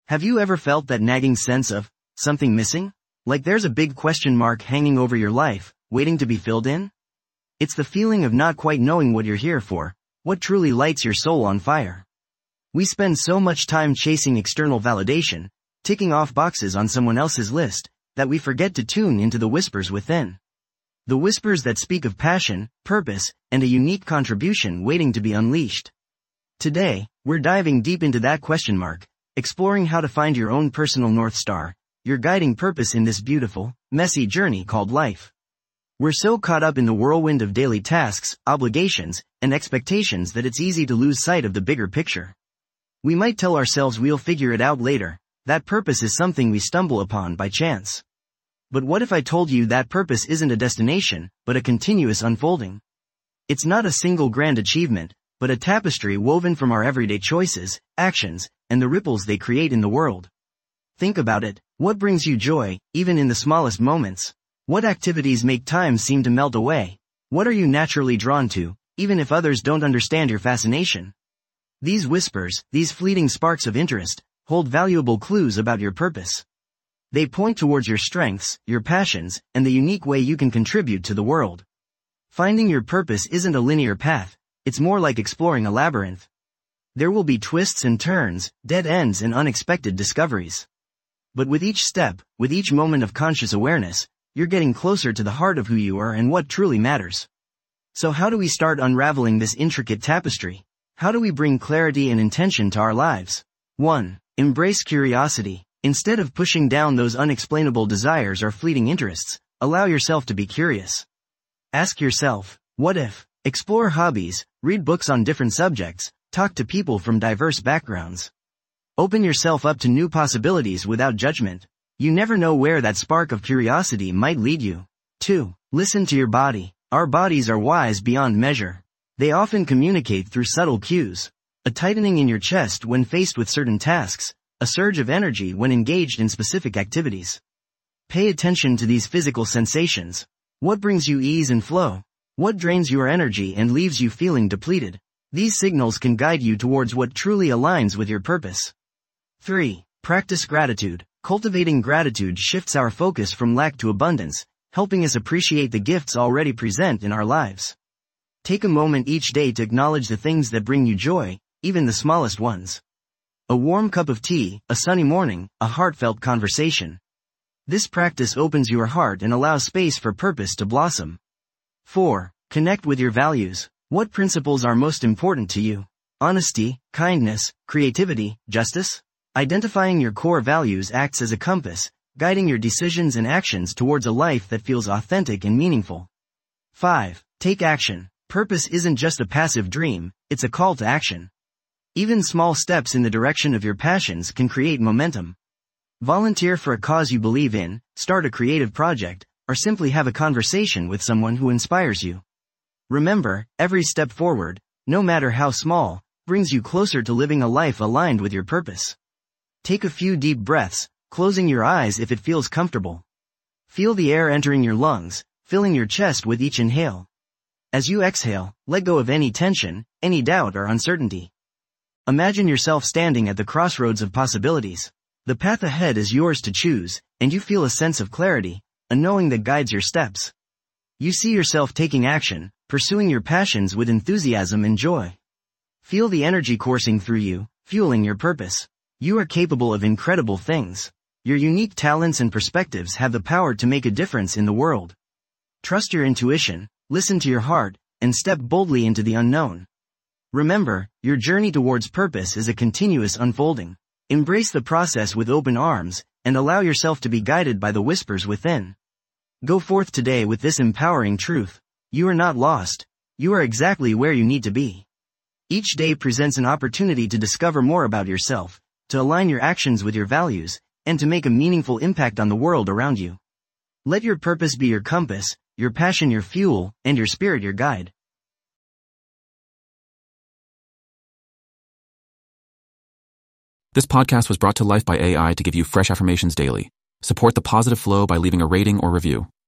Have you ever felt that nagging sense of something missing? Like there's a big question mark hanging over your life, waiting to be filled in? It's the feeling of not quite knowing what you're here for, what truly lights your soul on fire. We spend so much time chasing external validation, ticking off boxes on someone else's list, that we forget to tune into the whispers within. The whispers that speak of passion, purpose, and a unique contribution waiting to be unleashed. Today, we're diving deep into that question mark, exploring how to find your own personal North Star, your guiding purpose in this beautiful, messy journey called life. We're so caught up in the whirlwind of daily tasks, obligations, and expectations that it's easy to lose sight of the bigger picture. We might tell ourselves we'll figure it out later, that purpose is something we stumble upon by chance. But what if I told you that purpose isn't a destination, but a continuous unfolding? It's not a single grand achievement, but a tapestry woven from our everyday choices, actions, and the ripples they create in the world. Think about it. What brings you joy, even in the smallest moments? What activities make time seem to melt away? What are you naturally drawn to, even if others don't understand your fascination? These whispers, these fleeting sparks of interest, hold valuable clues about your purpose. They point towards your strengths, your passions, and the unique way you can contribute to the world. Finding your purpose isn't a linear path, it's more like exploring a labyrinth. There will be twists and turns, dead ends and unexpected discoveries. But with each step, with each moment of conscious awareness, you're getting closer to the heart of who you are and what truly matters. So how do we start unraveling this intricate tapestry? How do we bring clarity and intention to our lives? 1. Embrace curiosity. Instead of pushing down those unexplainable desires or fleeting interests, allow yourself to be curious. Ask yourself, what if? Explore hobbies, read books on different subjects, talk to people from diverse backgrounds. Open yourself up to new possibilities without judgment. You never know where that spark of curiosity might lead you. 2. Listen to your body. Our bodies are wise beyond measure. They often communicate through subtle cues. A tightening in your chest when faced with certain tasks, a surge of energy when engaged in specific activities. Pay attention to these physical sensations. What brings you ease and flow? What drains your energy and leaves you feeling depleted? These signals can guide you towards what truly aligns with your purpose. 3. Practice gratitude. Cultivating gratitude shifts our focus from lack to abundance, helping us appreciate the gifts already present in our lives. Take a moment each day to acknowledge the things that bring you joy, even the smallest ones. A warm cup of tea, a sunny morning, a heartfelt conversation. This practice opens your heart and allows space for purpose to blossom. 4. Connect with your values. What principles are most important to you? Honesty, kindness, creativity, justice? Identifying your core values acts as a compass, guiding your decisions and actions towards a life that feels authentic and meaningful. 5. Take action. Purpose isn't just a passive dream, it's a call to action. Even small steps in the direction of your passions can create momentum. Volunteer for a cause you believe in, start a creative project, or simply have a conversation with someone who inspires you. Remember, every step forward, no matter how small, brings you closer to living a life aligned with your purpose. Take a few deep breaths, closing your eyes if it feels comfortable. Feel the air entering your lungs, filling your chest with each inhale. As you exhale, let go of any tension, any doubt or uncertainty. Imagine yourself standing at the crossroads of possibilities. The path ahead is yours to choose, and you feel a sense of clarity, a knowing that guides your steps. You see yourself taking action, pursuing your passions with enthusiasm and joy. Feel the energy coursing through you, fueling your purpose. You are capable of incredible things. Your unique talents and perspectives have the power to make a difference in the world. Trust your intuition, listen to your heart, and step boldly into the unknown. Remember, your journey towards purpose is a continuous unfolding. Embrace the process with open arms, and allow yourself to be guided by the whispers within. Go forth today with this empowering truth. You are not lost. You are exactly where you need to be. Each day presents an opportunity to discover more about yourself, to align your actions with your values, and to make a meaningful impact on the world around you. Let your purpose be your compass, your passion your fuel, and your spirit your guide. This podcast was brought to life by AI to give you fresh affirmations daily. Support the positive flow by leaving a rating or review.